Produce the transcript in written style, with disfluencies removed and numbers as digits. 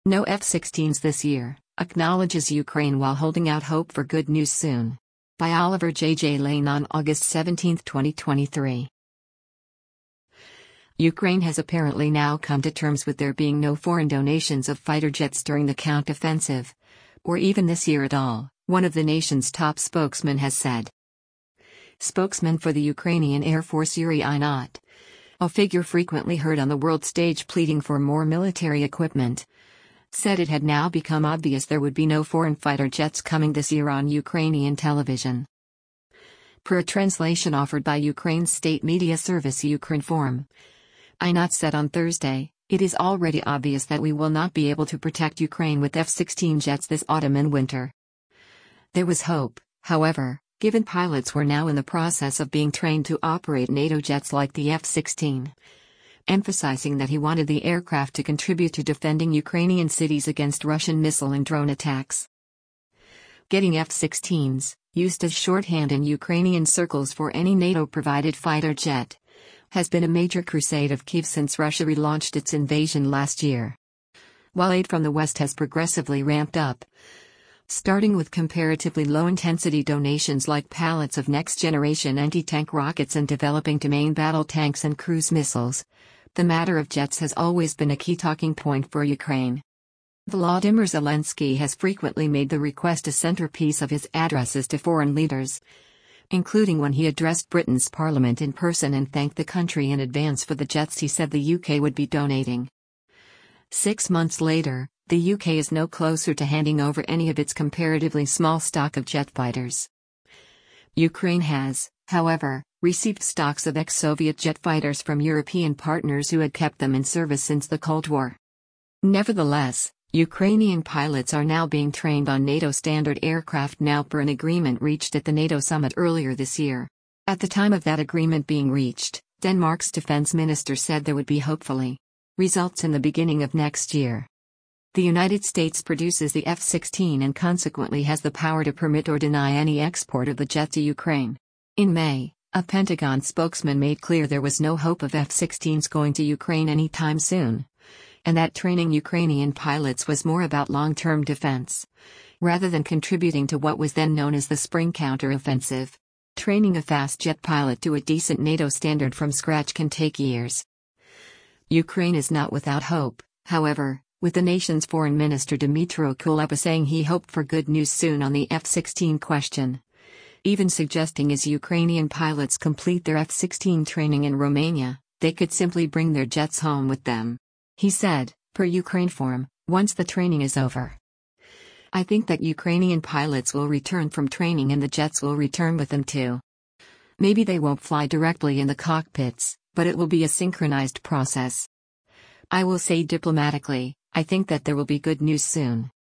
No F-16s this year, acknowledges Ukraine while holding out hope for good news soon. By Oliver J. Lane on August 17, 2023. Ukraine has apparently now come to terms with there being no foreign donations of fighter jets during the counteroffensive, or even this year at all, one of the nation's top spokesmen has said. Spokesman for the Ukrainian Air Force Yuri Ihnat, a figure frequently heard on the world stage pleading for more military equipment, said it had now become obvious there would be no foreign fighter jets coming this year on Ukrainian television. Per a translation offered by Ukraine's state media service Ukrinform, Ihnat said on Thursday, "It is already obvious that we will not be able to protect Ukraine with F-16 jets this autumn and winter." There was hope, however, given pilots were now in the process of being trained to operate NATO jets like the F-16. Emphasizing that he wanted the aircraft to contribute to defending Ukrainian cities against Russian missile and drone attacks. Getting F-16s, used as shorthand in Ukrainian circles for any NATO-provided fighter jet, has been a major crusade of Kyiv since Russia relaunched its invasion last year. While aid from the West has progressively ramped up, starting with comparatively low-intensity donations like pallets of next-generation anti-tank rockets and developing to main battle tanks and cruise missiles, the matter of jets has always been a key talking point for Ukraine. Volodymyr Zelensky has frequently made the request a centerpiece of his addresses to foreign leaders, including when he addressed Britain's parliament in person and thanked the country in advance for the jets he said the UK would be donating. 6 months later, the UK is no closer to handing over any of its comparatively small stock of jet fighters. Ukraine has, however, received stocks of ex-Soviet jet fighters from European partners who had kept them in service since the Cold War. Nevertheless, Ukrainian pilots are now being trained on NATO standard aircraft now per an agreement reached at the NATO summit earlier this year. At the time of that agreement being reached, Denmark's defense minister said there would be hopefully results in the beginning of next year. The United States produces the F-16 and consequently has the power to permit or deny any export of the jet to Ukraine. In May, a Pentagon spokesman made clear there was no hope of F-16s going to Ukraine anytime soon, and that training Ukrainian pilots was more about long-term defense, rather than contributing to what was then known as the spring counteroffensive. Training a fast jet pilot to a decent NATO standard from scratch can take years. Ukraine is not without hope, however, with the nation's foreign minister Dmytro Kuleba saying he hoped for good news soon on the F-16 question, even suggesting as Ukrainian pilots complete their F-16 training in Romania, they could simply bring their jets home with them. He said, per Ukrinform, once the training is over, I think that Ukrainian pilots will return from training and the jets will return with them too. Maybe they won't fly directly in the cockpits, but it will be a synchronized process. I will say diplomatically, I think that there will be good news soon.